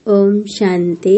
ओम शांति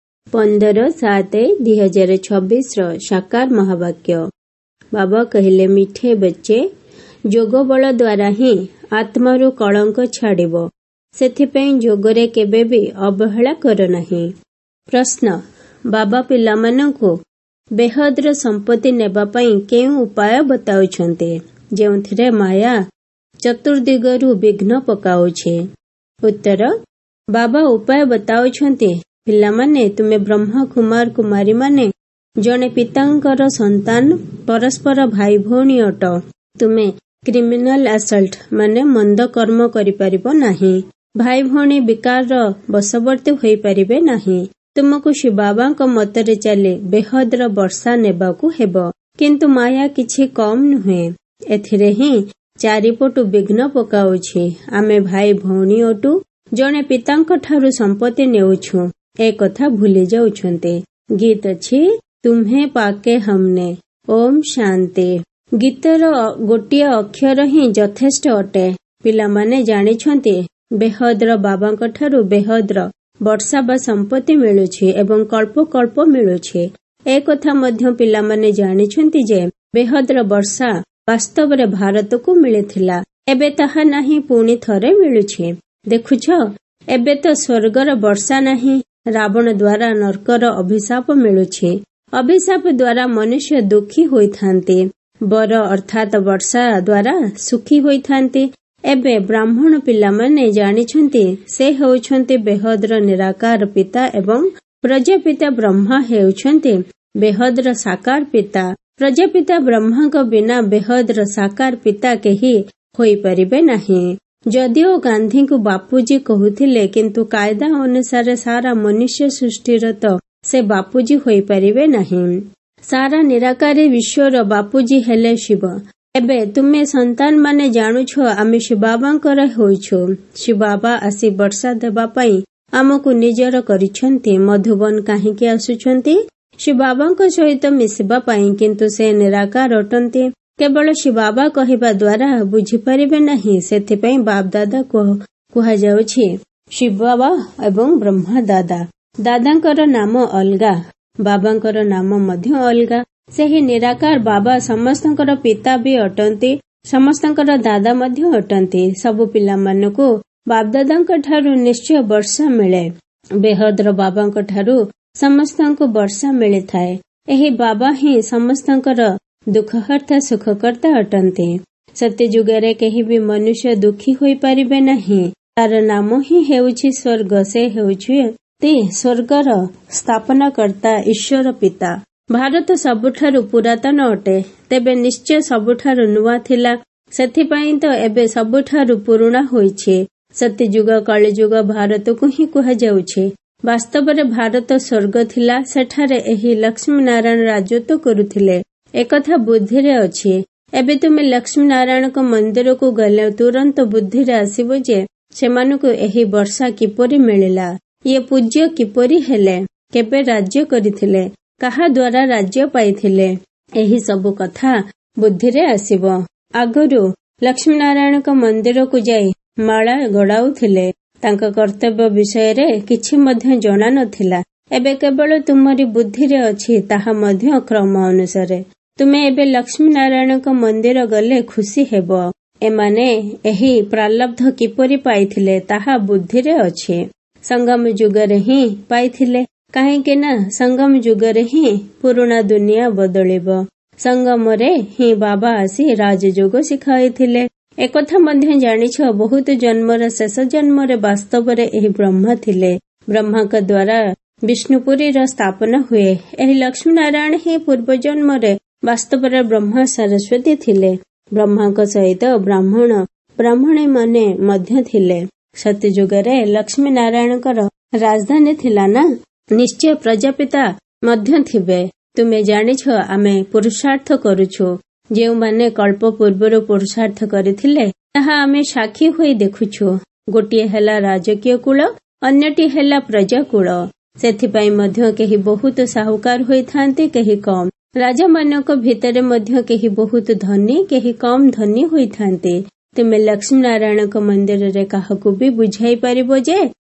15/7/2026 साकार महावाक्य। बाबा कहले, मिठे बच्चे, जोग बल द्वारा ही आत्मारू कलंक छाड़िब, सेथिपई जोगरे केबे भी अवहेला कर नहीं। प्रश्न, बाबा पिलामानंकु बेहद्र संपत्ति नेबा पई केउ उपाय बताउछन्ते जेउथिरे माया चतुर्दिगरु विघ्न पकाउछे? उत्तर, बाबा उपाय बताउछन्ते, पिलामाने तुमे ब्रह्मा कुमार कुमारी माने जने पितांकर संतान, परस्पर भाई भौणी अट। तुमे क्रिमिनल असल्ट माने मंद कर्म करि परिबो नाही। भाई भौणी विकार बशवर्ती होई परिबे नाही। तुमको शिव बाबांक मतरे चले बेहद्र वर्षा नेबाकू हेबो, किंतु माया किछि कम नुहे। एथिरे ही चारिपटु विघ्न पकाउछि। आमे भाई भौणी अटु, जने पितांक ठारू संपत्ति नेउछु, ए कथा भूली जाउछन्ते। गीत अछि, तुम्हे पाके हमने। ओम शांति। गीतर गोटिए अक्षर ही यथेष्ट अटे। पिलामाने जानिछन्ते बेहद्र बाबांक ठारू बेहद्र वर्षा बा संपत्ति मिलुछि एवं कल्प कल्प मिलुछि। ए कथा मध्य पिलामाने जानिछन्ते जे बेहद्र वर्षा वास्तव रे भारत को मिलिथिला, एबे ताहा नाही पुणी थरे मिलुछि। देखुछ, एबे तो स्वर्गर वर्षा नहीं, रावण द्वारा नरकर अभिशाप मिलुछि। अभिशाप द्वारा मनुष्य दुखी होइथांते, बर अर्थात वर्षा द्वारा सुखी होइथांते। एबे ब्राह्मण पिलामाने जानिछन्ते से हेउछन्ते बेहद्र निराकार पिता एवं प्रजापिता ब्रह्मा हेउछन्ते बेहद्र साकार पिता। प्रजापिता ब्रह्मा को बिना बेहद्र साकार पिता केही होई परिबे नहीं। जदिओ गांधी को बापूजी कहूथिले, किंतु कायदा अनुसार सारा मनुष्य सृष्टिर तो से बापूजी होई परिबे नहीं। सारा निराकारी विश्वर बापूजी हेले शिव। एबे तुमे संतान माने जानुछ आमे शिव बाबांकर होइछु। शिव बाबा आसी वर्षा देबा पई आमको निजर करिछन्ति। मधुबन काहेकि आसुछन्ति? शिव बाबांक सहित मिसिबा पई, किंतु से निराकार अटन्ति। केवल शिव बाबा कहिबा द्वारा बुझी परिबे नहीं। सेथिपई बाप दादा को कुहा जाउछि शिव बाबा एवं ब्रह्मा दादा। दादांकर नाम अलगा, बाबांकर नाम मध्य अलगा। सेही निराकार बाबा समस्तंकर पिता भी अटन्ति, समस्तंकर दादा मध्य अटन्ति। सबु पिलामानकु बाप दादांक ठारू निश्चय वर्षा मिले। बेहद्र बाबांक ठारू समस्तंको वर्षा मिलिथाए। एही बाबा ही समस्तंकर दुखहर्ता सुखकर्ता अटन्ति। सत्य जुगरे केही भी मनुष्य दुखी होई परिबे नहीं। तार नाम ही हेउछि स्वर्ग। से हेउछि स्वर्गर स्थापना कर्ता ईश्वर पिता। भारत सबुठारु पुरातन अटे, तेबे निश्चय सबुठारु नुआ थिला। सेथिपई तो एबे सबुठारु पुरुणा होइछि। सत्य जुग कलि जुग भारत को ही कुहा जाउछि। वास्तव रे भारत स्वर्ग थिला। सेठारे एही लक्ष्मी नारायण राजत्व करुथिले। एकथा बुद्धि रे अछि। एबे तुमे लक्ष्मी नारायण को मंदिर को गले तुरंत बुद्धि रे आसीबो जे सेमानकु एही वर्षा किपरि मिलिला, ये पूज्य किपरि हेले, केबे राज्य करिथिले, काहा द्वारा राज्य पाइथिले, एही सब कथा बुद्धि रे आसीबो। आगरु लक्ष्मी नारायण को मंदिर को जाई माला गड़ाउथिले। तांका कर्तव्य विषय रे किछि मध्य जणा नथिला। एबे केवल तुमरी बुद्धि रे अछि, ताहा मध्य क्रम अनुसारे। तुमे एबे लक्ष्मी नारायण को मंदिर गले खुशी हेबो। एमाने एही प्रालब्ध किपरि पाइथिले ताहा बुद्धि रे अछि। संगम जुगरे ही पाइथिले, काहेकि ना संगम जुगरे ही पुराना दुनिया बदलिबो। संगम रे ही बाबा आसी राजयोग सिखाइथिले। एकथा मध्य जानिछ, बहुत जन्मर शेष जन्मरे वास्तव रे एही ब्रह्मा थिले। ब्रह्मा का द्वारा विष्णुपुरी रा स्थापना हुए। एही लक्ष्मी नारायण ही पूर्व जन्मरे वास्तव रे ब्रह्मा सरस्वती थिले। ब्रह्मा को सहित ब्राह्मणी माने मध्य थिले। सत्य जुगरे लक्ष्मी नारायणकर राजधानी थिला ना, निश्चय प्रजापिता मध्य थिबे। तुमे जानिछ आमे पुरुषार्थ करूछु। जेउ माने कल्प पूर्वरु पुरुषार्थ करिथिले ताहा आमे साक्षी होई देखुछु। गोटिए हेला राजकीय कुल, अन्यटी हेला प्रजा कुल। सेथिपई मध्य केही बहुत साहुकार होइथांते, केही कम। राजा मानक भितरे मध्य केही बहुत धनी, केही कम धनी होइथांते। तुमे लक्ष्मी नारायण मंदिर रे काहाकू भी बुझाई परिबो जे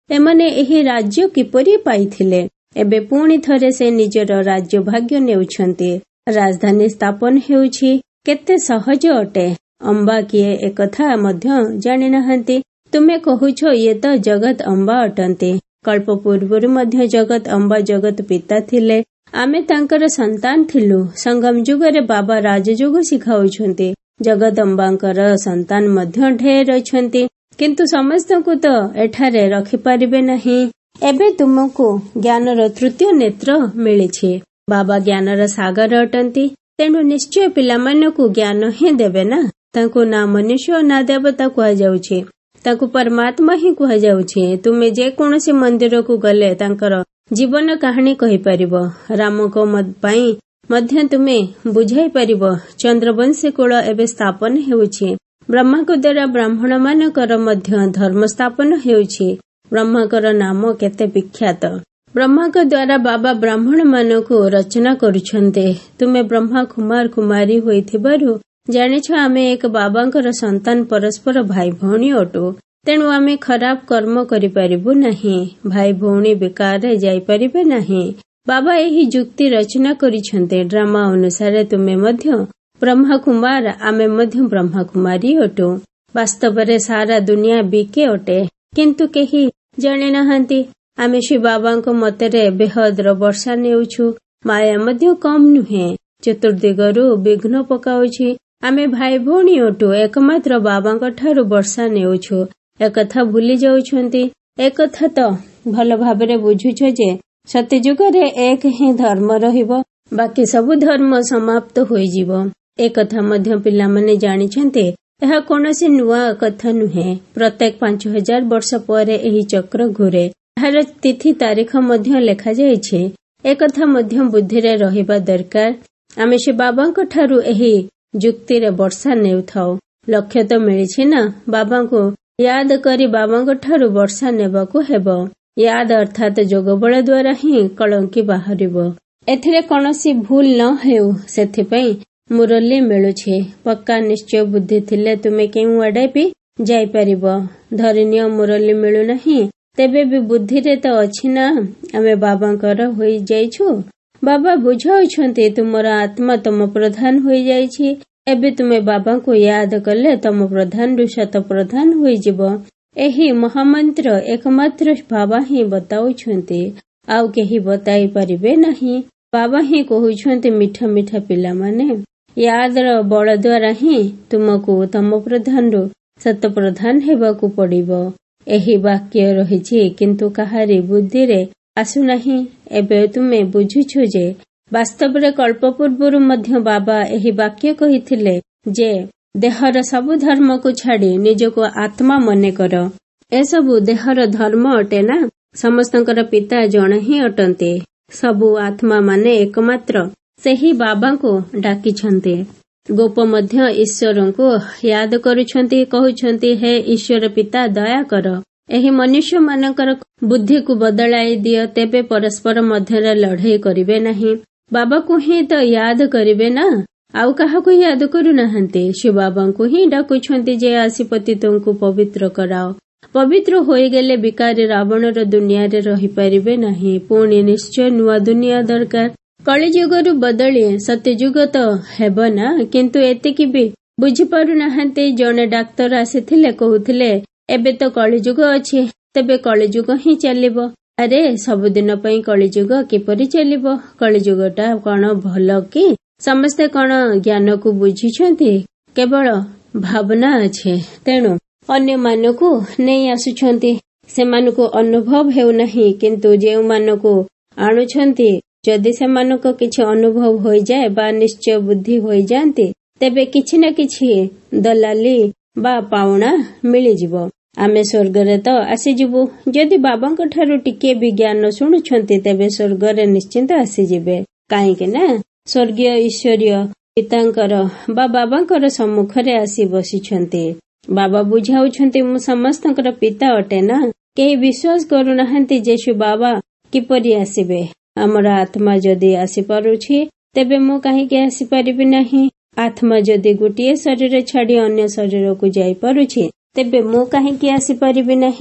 ଏମାନେ ଏହି ରାଜ୍ୟ କିପରି ପାଇଥିଲେ? ଏବେ ପୁଣି ଥରେ ସେ ନିଜର ରାଜ୍ୟ ଭାଗ୍ୟ ନେଉଛନ୍ତି। ରାଜଧାନୀ ସ୍ଥାପନ ହେଉଛି କେତେ ସହଜ ଅଟେ। ଅମ୍ବା କିଏ ଏକଥା ମଧ୍ୟ ଜାଣିନାହାନ୍ତି। ତୁମେ କହୁଛ ଇଏ ତ ଜଗତ ଅମ୍ବା ଅଟନ୍ତି। କଳ୍ପ ପୂର୍ବରୁ ମଧ୍ୟ ଜଗତ ଅମ୍ବା ଜଗତ ପିତା ଥିଲେ। ଆମେ ତାଙ୍କର ସନ୍ତାନ ଥିଲୁ। ସଙ୍ଗମ ଯୁଗରେ ବାବା ରାଜଯୋଗ ଶିଖାଉଛନ୍ତି। ଜଗଦମ୍ବାଙ୍କର ସନ୍ତାନ ମଧ୍ୟ ଢେର ଅଛନ୍ତି, କିନ୍ତୁ ସମସ୍ତଙ୍କୁ ତ ଏଠାରେ ରଖିପାରିବେ ନାହିଁ। ଏବେ ତୁମକୁ ଜ୍ଞାନର ତୃତୀୟ ନେତ୍ର ମିଳିଛି। ବାବା ଜ୍ଞାନର ସାଗର ଅଟନ୍ତି, ତେଣୁ ନିଶ୍ଚୟ ପିଲାମାନଙ୍କୁ ଜ୍ଞାନ ହିଁ ଦେବେ ନା। ତାଙ୍କୁ ନା ମନୁଷ୍ୟ ନା ଦେବତା କୁହାଯାଉଛି, ତାଙ୍କୁ ପରମାତ୍ମା ହିଁ କୁହାଯାଉଛି। ତୁମେ ଯେକୌଣସି ମନ୍ଦିରକୁ ଗଲେ ତାଙ୍କର ଜୀବନ କାହାଣୀ କହିପାରିବ। ରାମଙ୍କ ପାଇଁ ମଧ୍ୟ ତୁମେ ବୁଝାଇ ପାରିବ। ଚନ୍ଦ୍ରବଂଶୀ କୂଳ ଏବେ ସ୍ଥାପନ ହେଉଛି। ବ୍ରହ୍ମାଙ୍କ ଦ୍ୱାରା ବ୍ରାହ୍ମଣ ମାନଙ୍କର ମଧ୍ୟ ଧର୍ମ ସ୍ଥାପନ ହେଉଛି। ବ୍ରହ୍ମାଙ୍କର ନାମ କେତେ ବିଖ୍ୟାତ। ବ୍ରହ୍ମାଙ୍କ ଦ୍ୱାରା ବାବା ବ୍ରାହ୍ମଣ ମାନଙ୍କୁ ରଚନା କରୁଛନ୍ତି। ତୁମେ ବ୍ରହ୍ମା କୁମାର କୁମାରୀ ହୋଇଥିବାରୁ ଜାଣିଛ ଆମେ ଏକ ବାବାଙ୍କର ସନ୍ତାନ, ପରସ୍ପର ଭାଇ ଭଉଣୀ ଅଟୁ। ତେଣୁ ଆମେ ଖରାପ କର୍ମ କରିପାରିବୁ ନାହିଁ। ଭାଇ ଭଉଣୀ ବେକାରରେ ଯାଇପାରିବେ ନାହିଁ। ବାବା ଏହି ଯୁକ୍ତି ରଚନା କରିଛନ୍ତି। ଡ୍ରାମା ଅନୁସାରେ ତୁମେ ମଧ୍ୟ ବ୍ରହ୍ମା କୁମାର, ଆମେ ମଧ୍ୟ ବ୍ରହ୍ମା କୁମାରୀ ଅଟୁ। ବାସ୍ତବରେ ସାରା ଦୁନିଆ ବିକେ ଅଟେ, କିନ୍ତୁ କେହି ଜାଣିନାହାନ୍ତି। ଆମେ ଶ୍ରୀ ବାବାଙ୍କ ମତରେ ବେହଦର ବର୍ଷା ନେଉଛୁ। ମାୟା ମଧ୍ୟ କମ୍ ନୁହେଁ, ଚତୁର୍ଦିଗରୁ ବିଘ୍ନ ପକାଉଛି। ଆମେ ଭାଇ ଭଉଣୀ ଅଟୁ, ଏକମାତ୍ର ବାବାଙ୍କ ଠାରୁ ବର୍ଷା ନେଉଛୁ। ଏକଥା ଭୁଲି ଯାଉଛନ୍ତି। ଏକଥା ତ ଭଲ ଭାବରେ ବୁଝୁଛ ଯେ ସତ୍ୟଯୁଗରେ ଏକ ହିଁ ଧର୍ମ ରହିବ, ବାକି ସବୁ ଧର୍ମ ସମାପ୍ତ ହୋଇଯିବ। ଏକଥା ମଧ୍ୟ ପିଲାମାନେ ଜାଣିଛନ୍ତି। ଏହା କୌଣସି ନୂଆ କଥା ନୁହେଁ। ପ୍ରତ୍ୟେକ 5000 ବର୍ଷ ପରେ ଏହି ଚକ୍ର ଘୁରେ। ଏହାର ତିଥି ତାରିଖ ମଧ୍ୟ ଲେଖାଯାଇଛି। ଏକଥା ମଧ୍ୟ ବୁଦ୍ଧିରେ ରହିବା ଦରକାର। ଆମେ ସେ ବାବାଙ୍କ ଠାରୁ ଏହି ଯୁକ୍ତିରେ ବର୍ଷା ନେଉଥାଉ। ଲକ୍ଷ୍ୟ ତ ମିଳିଛି ନା। ବାବାଙ୍କୁ ୟାଦ କରି ବାବାଙ୍କ ଠାରୁ ବର୍ଷା ନେବାକୁ ହେବ। ୟାଦ ଅର୍ଥାତ୍ ଯୋଗବଳ ଦ୍ୱାରା ହିଁ କଳଙ୍କି ବାହାରିବ। ଏଥିରେ କୌଣସି ଭୁଲ ନ ହେଉ ସେଥିପାଇଁ ମୁରଲୀ ମିଳୁଛି। ପକ୍କା ନିଶ୍ଚୟ ବୁଦ୍ଧି ଥିଲେ ତୁମେ କେଉଁ ଆଡେ ବି ଯାଇପାରିବ। ଧରିନିଅ ମୁରଲୀ ମିଳୁନାହିଁ, ତେବେ ବି ବୁଦ୍ଧିରେ ତ ଅଛି ନା ଆମେ ବାବାଙ୍କର ହୋଇଯାଇଛୁ। ବାବା ବୁଝାଉଛନ୍ତି ତୁମର ଆତ୍ମା ତମ ପ୍ରଧାନ ହୋଇଯାଇଛି। ଏବେ ତୁମେ ବାବାଙ୍କୁ ୟାଦ କଲେ ତମ ପ୍ରଧାନରୁ ଶତ ପ୍ରଧାନ ହୋଇଯିବ। ଏହି ମହାମନ୍ତ୍ର ଏକମାତ୍ର ବାବା ହିଁ ବତାଉଛନ୍ତି, ଆଉ କେହି ବତାଇ ପାରିବେ ନାହିଁ। ବାବା ହିଁ କହୁଛନ୍ତି, ମିଠା ମିଠା ପିଲାମାନେ, ୟାଦର ବଳ ଦ୍ୱାରା ହିଁ ତୁମକୁ ତମ ପ୍ରଧାନରୁ ଶତ ପ୍ରଧାନ ହେବାକୁ ପଡ଼ିବ। ଏହି ବାକ୍ୟ ରହିଛି, କିନ୍ତୁ କାହାରି ବୁଦ୍ଧିରେ ଆସୁନାହିଁ। ଏବେ ତୁମେ ବୁଝୁଛ ଯେ ବାସ୍ତବରେ କଳ୍ପ ପୂର୍ବରୁ ମଧ୍ୟ ବାବା ଏହି ବାକ୍ୟ କହିଥିଲେ ଯେ ଦେହର ସବୁ ଧର୍ମକୁ ଛାଡ଼ି ନିଜକୁ ଆତ୍ମା ମନେ କର। ଏସବୁ ଦେହର ଧର୍ମ ଅଟେ ନା। ସମସ୍ତଙ୍କର ପିତା ଜଣେ ହିଁ ଅଟନ୍ତି। ସବୁ ଆତ୍ମା ମାନେ ଏକମାତ୍ର ସେହି ବାବାଙ୍କୁ ଡାକିଛନ୍ତି। ଗୋପ ମଧ୍ୟ ଈଶ୍ୱରଙ୍କୁ ୟାଦ କରୁଛନ୍ତି, କହୁଛନ୍ତି, ହେ ଈଶ୍ୱର ପିତା ଦୟା କର, ଏହି ମନୁଷ୍ୟମାନଙ୍କର ବୁଦ୍ଧିକୁ ବଦଳାଇ ଦିଅ, ତେବେ ପରସ୍ପର ମଧ୍ୟରେ ଲଢ଼େଇ କରିବେ ନାହିଁ। ବାବାକୁ ହିଁ ତ ୟାଦ କରିବେ ନା, ଆଉ କାହାକୁ ୟାଦ କରୁନାହାନ୍ତି। ଶିବ ବାବାଙ୍କୁ ହିଁ ଡାକୁଛନ୍ତି ଯେ ଆସି ପତିତଙ୍କୁ ପବିତ୍ର କରାଅ। ପବିତ୍ର ହୋଇଗଲେ ବିକାରୀ ରାବଣର ଦୁନିଆରେ ରହିପାରିବେ ନାହିଁ। ପୁଣି ନିଶ୍ଚୟ ନୂଆ ଦୁନିଆ ଦରକାର। କଳିଯୁଗରୁ ବଦଳି ସତ୍ୟଯୁଗ ତ ହେବ ନା, କିନ୍ତୁ ଏତିକି ବି ବୁଝିପାରୁନାହାନ୍ତି। ଜଣେ ଡାକ୍ତର ଆସିଥିଲେ, କହୁଥିଲେ ଏବେ ତ କଳିଯୁଗ ଅଛି, ତେବେ କଳିଯୁଗ ହିଁ ଚାଲିବ। ଆରେ ସବୁଦିନ ପାଇଁ କଳିଯୁଗ କିପରି ଚାଲିବ? କଳିଯୁଗଟା କଣ ଭଲ କି? ସମସ୍ତେ କଣ ଜ୍ଞାନକୁ ବୁଝିଛନ୍ତି? କେବଳ ଭାବନା ଅଛି। ତେଣୁ ଅନ୍ୟମାନଙ୍କୁ ନେଇ ଆସୁଛନ୍ତି। ସେମାନଙ୍କୁ ଅନୁଭବ ହେଉନାହିଁ, କିନ୍ତୁ ଯେଉଁମାନଙ୍କୁ ଆଣୁଛନ୍ତି ଯଦି ସେମାନଙ୍କ କିଛି ଅନୁଭବ ହୋଇଯାଏ ବା ନିଶ୍ଚୟ ବୁଦ୍ଧି ହୋଇଯାଆନ୍ତି, ତେବେ କିଛି ନା କିଛି ଦଲାଲି ବା ପାଉଣା ମିଳିଯିବ। ଆମେ ସ୍ୱର୍ଗରେ ତ ଆସିଯିବୁ। ଯଦି ବାବାଙ୍କ ଠାରୁ ଟିକେ ବି ଜ୍ଞାନ ଶୁଣୁଛନ୍ତି, ତେବେ ସ୍ୱର୍ଗରେ ନିଶ୍ଚିନ୍ତ ଆସିଯିବେ। କାହିଁକି ନା ସ୍ୱର୍ଗୀୟ ଈଶ୍ୱରୀୟ ପିତାଙ୍କର ବା ବାବାଙ୍କର ସମ୍ମୁଖରେ ଆସି ବସିଛନ୍ତି। ବାବା ବୁଝାଉଛନ୍ତି, ମୁଁ ସମସ୍ତଙ୍କର ପିତା ଅଟେ ନା। କେହି ବିଶ୍ୱାସ କରୁନାହାନ୍ତି ଯେ ସେ ବାବା କିପରି ଆସିବେ। ଆମର ଆତ୍ମା ଯଦି ଆସିପାରୁଛି, ତେବେ ମୁଁ କାହିଁକି ଆସିପାରିବି ନାହିଁ? ଆତ୍ମା ଯଦି ଗୋଟିଏ ଶରୀର ଛାଡ଼ି ଅନ୍ୟ ଶରୀରକୁ ଯାଇପାରୁଛି, ତେବେ ମୁଁ କାହିଁକି ଆସିପାରିବି ନାହିଁ?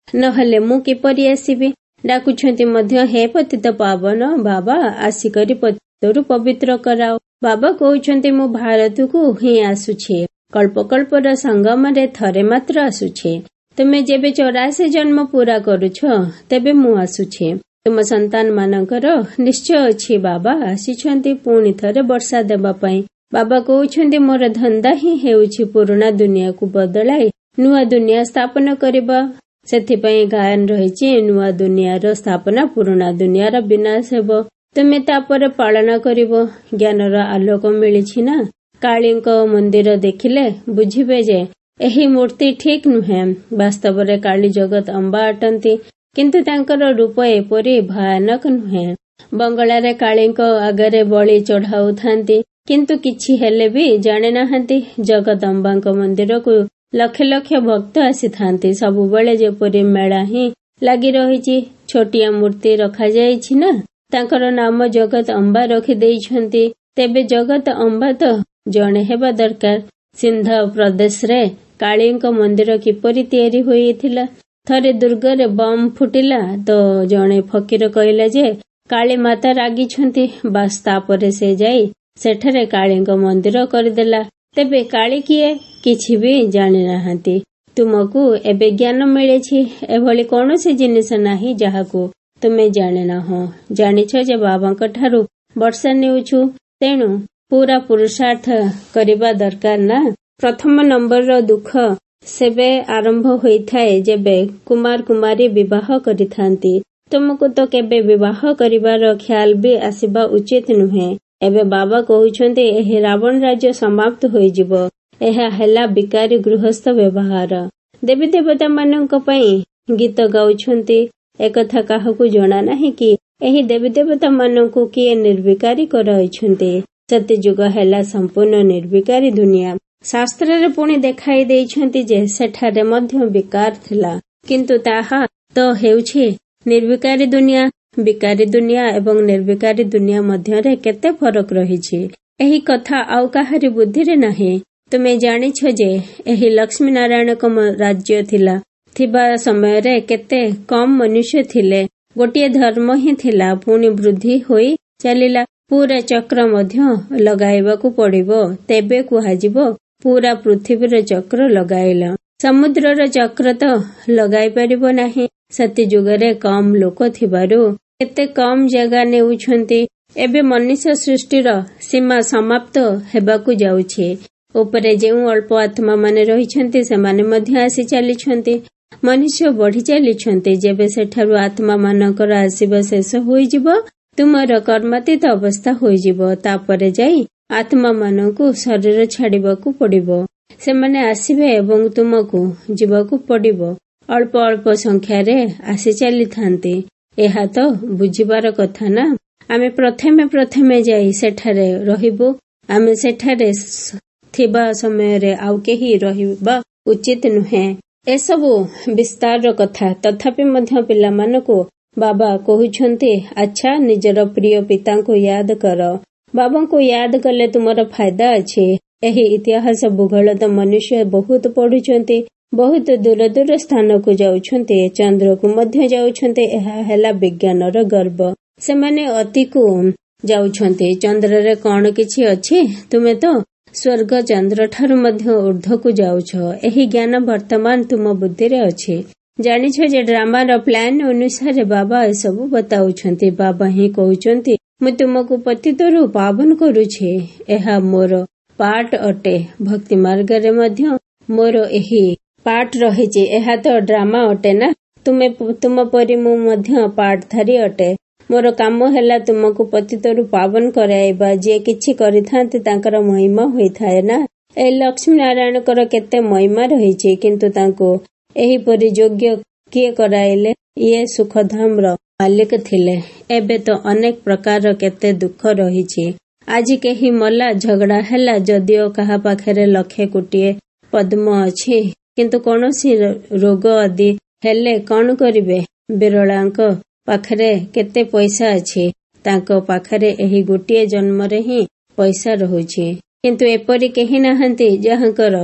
ନହେଲେ ମୁଁ କିପରି ଆସିବି? ଡାକୁଛନ୍ତି ମଧ୍ୟ, ହେ ପତିତ ପାବନ ବାବା, ଆସିକରି ପତିତରୁ ପବିତ୍ର କରାଅ। ବାବା କହୁଛନ୍ତି, ମୁଁ ଭାରତକୁ ହିଁ ଆସୁଛି। କଳ୍ପକଳ୍ପର ସଙ୍ଗମରେ ଥରେ ମାତ୍ର ଆସୁଛି। ତୁମେ ଯେବେ 84 ଜନ୍ମ ପୂରା କରୁଛ, ତେବେ ମୁଁ ଆସୁଛି। ତୁମ ସନ୍ତାନ ମାନଙ୍କର ନିଶ୍ଚୟ ଅଛି ବାବା ଆସିଛନ୍ତି ପୁଣି ଥରେ ବର୍ଷା ଦେବା ପାଇଁ। ବାବା କହୁଛନ୍ତି, ମୋର ଧନ୍ଦା ହିଁ ହେଉଛି ପୁରୁଣା ଦୁନିଆକୁ ବଦଳାଇ ନୂଆ ଦୁନିଆ ସ୍ଥାପନ କରିବା। ସେଥିପାଇଁ ଗାୟନ ରହିଛି, ନୂଆ ଦୁନିଆର ସ୍ଥାପନା, ପୁରୁଣା ଦୁନିଆର ବିନାଶ ହେବ। ତୁମେ ତାପରେ ପାଳନ କରିବ। ଜ୍ଞାନର ଆଲୋକ ମିଳିଛି ନା? କାଳୀଙ୍କ ମନ୍ଦିର ଦେଖିଲେ ବୁଝିବେ ଯେ ଏହି ମୂର୍ତ୍ତି ଠିକ୍ ନୁହେଁ। ବାସ୍ତବରେ କାଳୀ ଜଗତ ଅମ୍ବା ଅଟନ୍ତି, କିନ୍ତୁ ତାଙ୍କର ରୂପ ଏପରି ଭୟାନକ ନୁହେଁ। ବଙ୍ଗଳାରେ କାଳୀଙ୍କ ଆଗରେ ବଳି ଚଢାଉଥାନ୍ତି, କିନ୍ତୁ କିଛି ହେଲେ ବି ଜାଣିନାହାନ୍ତି। ଜଗଦମ୍ବାଙ୍କ ମନ୍ଦିରକୁ ଲକ୍ଷ ଲକ୍ଷ ଭକ୍ତ ଆସିଥାନ୍ତି। ସବୁବେଳେ ଯେପରି ମେଳା ହିଁ ଲାଗି ରହିଛି। ଛୋଟିଆ ମୂର୍ତ୍ତି ରଖାଯାଇଛି ନା, ତାଙ୍କର ନାମ ଜଗତ ଅମ୍ବା ରଖିଦେଇଛନ୍ତି। ତେବେ ଜଗତ ଅମ୍ବା ତ ଜଣେ ହେବା ଦରକାର। ସିନ୍ଧ ପ୍ରଦେଶରେ କାଳୀଙ୍କ ମନ୍ଦିର କିପରି ତିଆରି ହୋଇଥିଲା? ଥରେ ଦୁର୍ଗରେ ବମ୍ ଫୁଟିଲା ତ ଜଣେ ଫକୀର କହିଲା ଯେ କାଳୀ ମାତା ରାଗିଛନ୍ତି। ବାସ୍ ତାପରେ ସେ ଯାଇ ସେଠାରେ କାଳୀଙ୍କ ମନ୍ଦିର କରିଦେଲା। ତେବେ କାଳୀ କିଏ? କିଛି ବି ଜାଣିନାହାନ୍ତି। ତୁମକୁ ଏବେ ଜ୍ଞାନ ମିଳିଛି। ଏଭଳି କୌଣସି ଜିନିଷ ନାହିଁ ଯାହାକୁ ତୁମେ ଜାଣିନାହଁ। ଜାଣିଛ ଯେ ବାବାଙ୍କ ଠାରୁ ବର୍ଷା ନେଉଛୁ, ତେଣୁ ପୁରା ପୁରୁଷାର୍ଥ କରିବା ଦରକାର ନା। ପ୍ରଥମ ନମ୍ବରର ଦୁଃଖ ସେବେ ଆରମ୍ଭ ହୋଇଥାଏ ଯେବେ କୁମାର କୁମାରୀ ବିବାହ କରିଥାନ୍ତି। ତୁମକୁ ତ କେବେ ବିବାହ କରିବାର ଖ୍ୟାଲ ବି ଆସିବା ଉଚିତ ନୁହେଁ। ଏବେ ବାବା କହୁଛନ୍ତି, ଏହି ରାବଣ ରାଜ୍ୟ ସମାପ୍ତ ହୋଇଯିବ। ଏହା ହେଲା ବିକାରୀ ଗୃହସ୍ଥ ବ୍ୟବହାର। ଦେବୀ ଦେବତା ମାନଙ୍କ ପାଇଁ ଗୀତ ଗାଉଛନ୍ତି। ଏକଥା କାହାକୁ ଜଣା ନାହିଁ କି ଏହି ଦେବୀ ଦେବତା ମାନଙ୍କୁ କିଏ ନିର୍ବିକାରୀ କରାଇଛନ୍ତି। ସତ୍ୟଯୁଗ ହେଲା ସମ୍ପୂର୍ଣ୍ଣ ନିର୍ବିକାରୀ ଦୁନିଆ। ଶାସ୍ତ୍ରରେ ପୁଣି ଦେଖାଇ ଦେଇଛନ୍ତି ଯେ ସେଠାରେ ମଧ୍ୟ ବିକାର ଥିଲା, କିନ୍ତୁ ତାହା ତ ହେଉଛି ନିର୍ବିକାରୀ ଦୁନିଆ। ବିକାରୀ ଦୁନିଆ ଏବଂ ନିର୍ବିକାରୀ ଦୁନିଆ ମଧ୍ୟରେ କେତେ ଫରକ ରହିଛି, ଏହି କଥା ଆଉ କାହାରି ବୁଦ୍ଧିରେ ନାହିଁ। ତୁମେ ଜାଣିଛ ଯେ ଏହି ଲକ୍ଷ୍ମୀ ନାରାୟଣଙ୍କ ରାଜ୍ୟ ଥିବା ସମୟରେ କେତେ କମ୍ ମନୁଷ୍ୟ ଥିଲେ। ଗୋଟିଏ ଧର୍ମ ହିଁ ଥିଲା, ପୁଣି ବୃଦ୍ଧି ହୋଇ ଚାଲିଲା। ପୁରା ଚକ୍ର ମଧ୍ୟ ଲଗାଇବାକୁ ପଡ଼ିବ, ତେବେ କୁହାଯିବ ପୁରା ପୃଥିବୀର ଚକ୍ର ଲଗାଇଲ। ସମୁଦ୍ରର ଚକ୍ର ତ ଲଗାଇ ପାରିବ ନାହିଁ। ସତ୍ୟ ଯୁଗରେ କମ୍ ଲୋକ ଥିବାରୁ କେତେ କମ୍ ଜାଗା ନେଉଛନ୍ତି। ଏବେ ମନୁଷ୍ୟ ସୃଷ୍ଟିର ସୀମା ସମାପ୍ତ ହେବାକୁ ଯାଉଛି। ଉପରେ ଯେଉଁ ଅଳ୍ପ ଆତ୍ମା ମାନେ ରହିଛନ୍ତି ସେମାନେ ମଧ୍ୟ ଆସି ଚାଲିଛନ୍ତି। ମନୁଷ୍ୟ ବଢି ଚାଲିଛନ୍ତି। ଯେବେ ସେଠାରୁ ଆତ୍ମା ମାନଙ୍କର ଆସିବା ଶେଷ ହୋଇଯିବ, ତୁମର କର୍ମାତୀତ ଅବସ୍ଥା ହୋଇଯିବ। ତାପରେ ଯାଇ ଆତ୍ମା ମାନଙ୍କୁ ଶରୀର ଛାଡିବାକୁ ପଡିବ। ସେମାନେ ଆସିବେ ଏବଂ ତୁମକୁ ଯିବାକୁ ପଡିବ। ଅଳ୍ପ ଅଳ୍ପ ସଂଖ୍ୟାରେ ଆସି ଚାଲିଥାନ୍ତି। ଏହା ତ ବୁଝିବାର କଥା ନା। ଆମେ ପ୍ରଥମେ ଯାଇ ସେଠାରେ ରହିବୁ। ଆମେ ସେଠାରେ ଥିବା ସମୟରେ ଆଉ କେହି ରହିବା ଉଚିତ ନୁହେଁ। ଏସବୁ ବିସ୍ତାର କଥା। ତଥାପି ମଧ୍ୟ ପିଲାମାନଙ୍କୁ ବାବା କହୁଛନ୍ତି, ଆଚ୍ଛା, ନିଜର ପ୍ରିୟ ପିତାଙ୍କୁ ୟାଦ କର। ବାବାଙ୍କୁ ୟାଦ କଲେ ତୁମର ଫାଇଦା ଅଛି। ଏହି ଇତିହାସ ଭୂଗୋଳ ତ ମନୁଷ୍ୟ ବହୁତ ପଢୁଛନ୍ତି। ବହୁତ ଦୂର ଦୂର ସ୍ଥାନକୁ ଯାଉଛନ୍ତି, ଚନ୍ଦ୍ରକୁ ମଧ୍ୟ ଯାଉଛନ୍ତି। ଏହା ହେଲା ବିଜ୍ଞାନର ଗର୍ବ। ସେମାନେ ଅତିକୁ ଯାଉଛନ୍ତି। ଚନ୍ଦ୍ରରେ କଣ କିଛି ଅଛି? ତୁମେ ତ ସ୍ୱର୍ଗ ଚନ୍ଦ୍ରଠାରୁ ମଧ୍ୟ ଊର୍ଦ୍ଧ୍ୱକୁ ଯାଉଛ। ଏହି ଜ୍ଞାନ ବର୍ତ୍ତମାନ ତୁମ ବୁଦ୍ଧିରେ ଅଛି। ଜାଣିଛ ଯେ ଡ୍ରାମାର ପ୍ଲାନ ଅନୁସାରେ ବାବା ଏସବୁ ବତାଉଛନ୍ତି। ବାବା ହିଁ କହୁଛନ୍ତି, ମୁଁ ତୁମକୁ ପତିତରୁ ପାବନ କରୁଛି। ଏହା ମୋର ପାର୍ଟ ଅଟେ। ଭକ୍ତି ମାର୍ଗରେ ମଧ୍ୟ ମୋର ଏହି ପାର୍ଟ ରହିଛି। ଏହା ତ ଡ୍ରାମା ଅଟେ ନା। ତୁମ ପରି ମୁଁ ମଧ୍ୟ ପାର୍ଟଧାରୀ ଅଟେ। ମୋର କାମ ହେଲା ତୁମକୁ ପତିତରୁ ପାବନ କରାଇବା। ଯିଏ କିଛି କରିଥାନ୍ତି ତାଙ୍କର ମହିମା ହୋଇଥାଏ ନା। ଏହି ଲକ୍ଷ୍ମୀ ନାରାୟଣଙ୍କର କେତେ ମହିମା ରହିଛି, କିନ୍ତୁ ତାଙ୍କୁ ଏହିପରି ଯୋଗ୍ୟ କିଏ କରାଇଲେ? ଇଏ ସୁଖଧାମର ମାଲିକ ଥିଲେ। ଏବେ ତ ଅନେକ ପ୍ରକାର କେତେ ଦୁଃଖ ରହିଛି। ଆଜି କେହି ମଲା, ଝଗଡା ହେଲା। ଯଦିଓ କାହା ପାଖରେ ଲକ୍ଷେ କୋଟିଏ ପଦ୍ମ ଅଛି, କିନ୍ତୁ କୌଣସି ରୋଗ ଆଦି ହେଲେ କଣ କରିବେ? ବିରଳାଙ୍କ ପାଖରେ କେତେ ପଇସା ଅଛି। ତାଙ୍କ ପାଖରେ ଏହି ଗୋଟିଏ ଜନ୍ମରେ ହିଁ ପଇସା ରହୁଛି। କିନ୍ତୁ ଏପରି କେହି ନାହାନ୍ତି ଯାହାଙ୍କର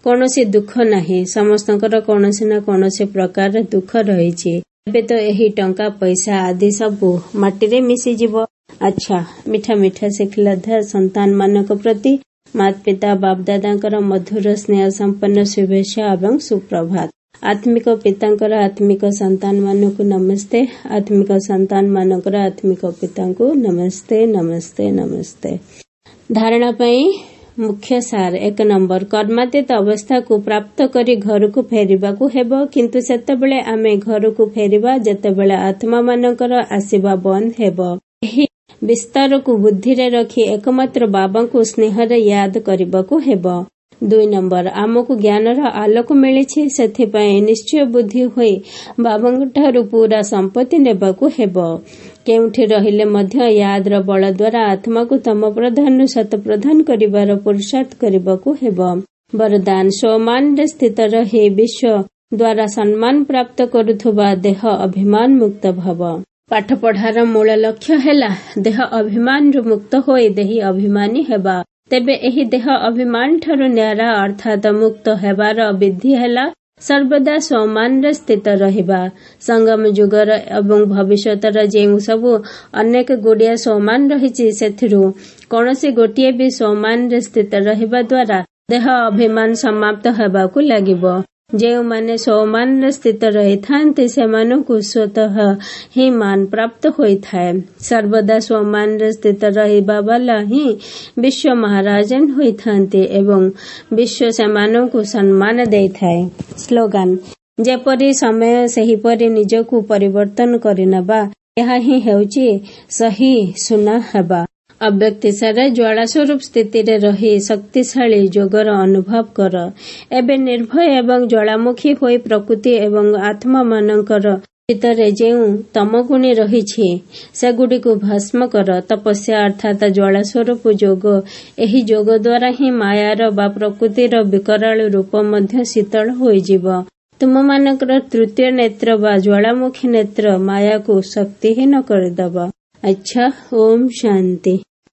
କୌଣସି ଦୁଃଖ ନାହିଁ। ସମସ୍ତଙ୍କର କୌଣସି ନା କୌଣସି ପ୍ରକାର ଦୁଃଖ ରହିଛି। ଏବେ ତ ଏହି ଟଙ୍କା ପଇସା ଆଦି ସବୁ ମାଟିରେ ମିଶିଯିବ। ଆଚ୍ଛା, ମିଠା ମିଠା ଶିଖିଲାଧା ସନ୍ତାନ ମାନଙ୍କ ପ୍ରତି ମାତା ପିତା ବାପଦାଦାଙ୍କର ମଧୁର ସ୍ନେହ ସମ୍ପନ୍ନ ଶୁଭେଚ୍ଛା ଏବଂ ସୁପ୍ରଭାତ। ଆତ୍ମିକ ପିତାଙ୍କର ଆତ୍ମିକ ସନ୍ତାନ ମାନଙ୍କୁ ନମସ୍ତେ। ଆତ୍ମିକ ସନ୍ତାନ ମାନଙ୍କର ଆତ୍ମିକ ପିତାଙ୍କୁ ନମସ୍ତେ ନମସ୍ତେ ନମସ୍ତେ। ଧାରଣା ପାଇଁ ମୁଖ୍ୟ ସାର 1 ନମ୍ବର, କର୍ମାତୀତ ଅବସ୍ଥାକୁ ପ୍ରାପ୍ତ କରି ଘରକୁ ଫେରିବାକୁ ହେବ। କିନ୍ତୁ ସେତେବେଳେ ଆମେ ଘରକୁ ଫେରିବା ଯେତେବେଳେ ଆତ୍ମା ମାନଙ୍କର ଆସିବା ବନ୍ଦ ହେବ। ଏହି ବିସ୍ତାରକୁ ବୁଦ୍ଧିରେ ରଖି ଏକମାତ୍ର ବାବାଙ୍କୁ ସ୍ନେହରେ ୟାଦ କରିବାକୁ ହେବ। 2 ନମ୍ବର, ଆମକୁ ଜ୍ଞାନର ଆଲୋକ ମିଳିଛି, ସେଥିପାଇଁ ନିଶ୍ଚୟ ବୁଦ୍ଧି ହୋଇ ବାବାଙ୍କଠାରୁ ପୁରା ସମ୍ପତ୍ତି ନେବାକୁ ହେବ। କେଉଁଠି ରହିଲେ ମଧ୍ୟ ୟାଦର ବଳ ଦ୍ୱାରା ଆତ୍ମାକୁ ତମ ପ୍ରଧାନରୁ ଶତ ପ୍ରଦାନ କରିବାର ପୁରୁଷାର୍ଥ କରିବାକୁ ହେବ। ବରଦାନ, ସ୍ୱମାନରେ ସ୍ଥିତ ରହି ବିଶ୍ୱ ଦ୍ୱାରା ସମ୍ମାନ ପ୍ରାପ୍ତ କରୁଥିବା ଦେହ ଅଭିମାନ ମୁକ୍ତ ଭବ। ପାଠ ପଢ଼ାର ମୂଳ ଲକ୍ଷ୍ୟ ହେଲା ଦେହ ଅଭିମାନରୁ ମୁକ୍ତ ହୋଇ ଦେହୀ ଅଭିମାନୀ ହେବା। ତେବେ ଏହି ଦେହ ଅଭିମାନ ଠାରୁ ନ୍ୟାରା ଅର୍ଥାତ ମୁକ୍ତ ହେବାର ବିଧି ହେଲା ସର୍ବଦା ସ୍ୱମାନରେ ସ୍ଥିତ ରହିବା। ସଙ୍ଗମ ଯୁଗର ଏବଂ ଭବିଷ୍ୟତର ଯେଉଁ ସବୁ ଅନେକ ଗୁଡ଼ିଏ ସ୍ୱମାନ ରହିଛି, ସେଥିରୁ କୌଣସି ଗୋଟିଏ ବି ସ୍ୱମାନରେ ସ୍ଥିତ ରହିବା ଦ୍ୱାରା ଦେହ ଅଭିମାନ ସମାପ୍ତ ହେବାକୁ ଲାଗିବ। ଯେଉଁମାନେ ସ୍ୱମାନରେ ସ୍ଥିତ ରହିଥାନ୍ତି ସେମାନଙ୍କୁ ସ୍ୱତଃ ହିଁ ମାନ ପ୍ରାପ୍ତ ହୋଇଥାଏ। ସର୍ବଦା ସ୍ୱମାନରେ ସ୍ଥିତ ରହିବା ବାଲା ହିଁ ବିଶ୍ୱ ମହାରାଜନ ହୋଇଥାନ୍ତି ଏବଂ ବିଶ୍ୱ ସେମାନଙ୍କୁ ସମ୍ମାନ ଦେଇଥାଏ। ସ୍ଲୋଗାନ, ଯେପରି ସମୟ ସେହିପରି ନିଜକୁ ପରିବର୍ତ୍ତନ କରିନେବା, ଏହା ହିଁ ହେଉଛି ସହି ସୁନା ହେବା। ଅବ୍ୟକ୍ତିସାର ଜ୍ୱାଳାସ୍ୱରୂପ ସ୍ଥିତିରେ ରହି ଶକ୍ତିଶାଳୀ ଯୋଗର ଅନୁଭବ କର। ଏବେ ନିର୍ଭୟ ଏବଂ ଜ୍ୱାଳାମୁଖୀ ହୋଇ ପ୍ରକୃତି ଏବଂ ଆତ୍ମାମାନଙ୍କର ଭିତରେ ଯେଉଁ ତମଗୁଣୀ ରହିଛି ସେଗୁଡ଼ିକୁ ଭସ୍ମ କର। ତପସ୍ୟା ଅର୍ଥାତ ଜ୍ୱାଳାସ୍ୱରୂପ ଯୋଗ। ଏହି ଯୋଗ ଦ୍ୱାରା ହିଁ ମାୟାର ବା ପ୍ରକୃତିର ବିକରାଳ ରୂପ ମଧ୍ୟ ଶୀତଳ ହୋଇଯିବ। ତୁମମାନଙ୍କର ତୃତୀୟ ନେତ୍ର ବା ଜ୍ୱାଳାମୁଖୀ ନେତ୍ର ମାୟାକୁ ଶକ୍ତିହୀନ କରିଦେବ। ଆଚ୍ଛା, ଓମ୍ ଶାନ୍ତି।